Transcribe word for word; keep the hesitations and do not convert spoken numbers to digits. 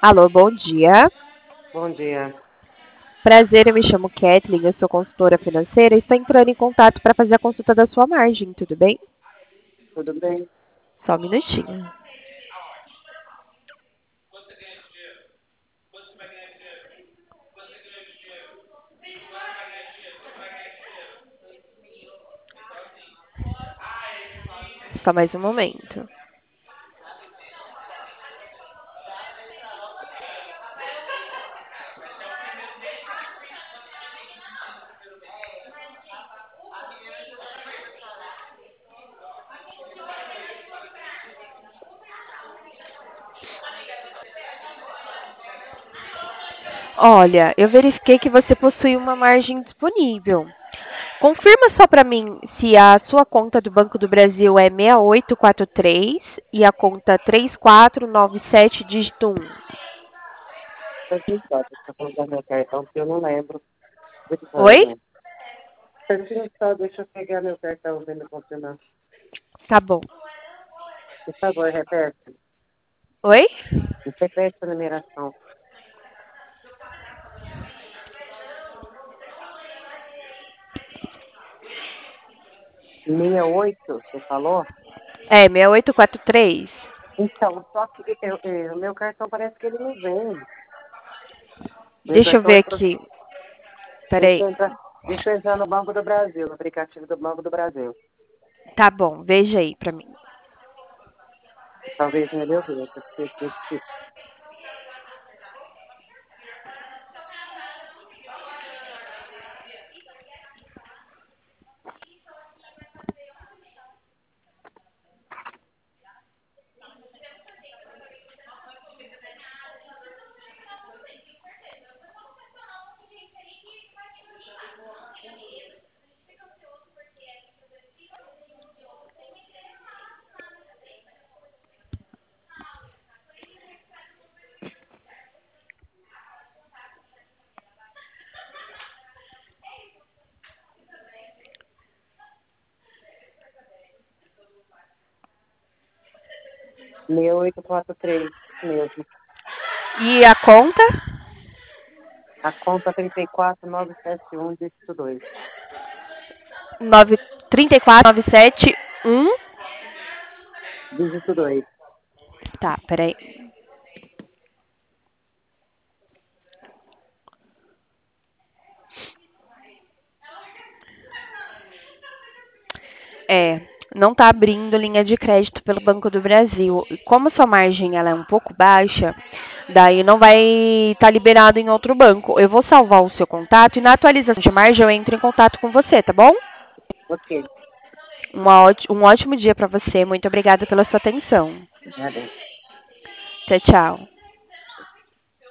Alô, bom dia. Bom dia. Prazer, eu me chamo Kathleen, eu sou consultora financeira e estou entrando em contato para fazer a consulta da sua margem, tudo bem? Tudo bem? Só um minutinho. Só mais um momento. Olha, eu verifiquei que você possui uma margem disponível. Confirma só para mim se a sua conta do Banco do Brasil é seis oito quatro três e a conta três quatro nove sete dígito um. Perguntar, deixa eu pegar meu cartão, porque eu não lembro. Muito Oi? bom, né? Pergunta só, deixa eu pegar meu cartão, vendo confirmar. Tá bom. Por favor, repete. Oi? Repete a numeração. Sessenta e oito, você falou? É, seis oito quatro três. Então, só que eu, eu- o meu cartão parece que ele não vem. Meu Deixa eu cartão ver é pro... aqui. Deixa Peraí. eu entrar, deixa eu entrar no Banco do Brasil, no aplicativo do Banco do Brasil. Tá bom, veja aí pra mim. Talvez nele eu veja, porque porque- seis oito quatro três, mesmo. E a conta? A conta trinta e quatro nove sete um, dígito dois. nove três quatro nove sete um. Dígito dois. Tá, peraí. É, não tá abrindo linha de crédito pelo Banco do Brasil. E como sua margem ela é um pouco baixa, daí não vai estar liberado em outro banco. Eu vou salvar o seu contato e na atualização de margem eu entro em contato com você, tá bom? Ok. Uma óti- um ótimo dia para você. Muito obrigada pela sua atenção. Nada. Tchau, tchau.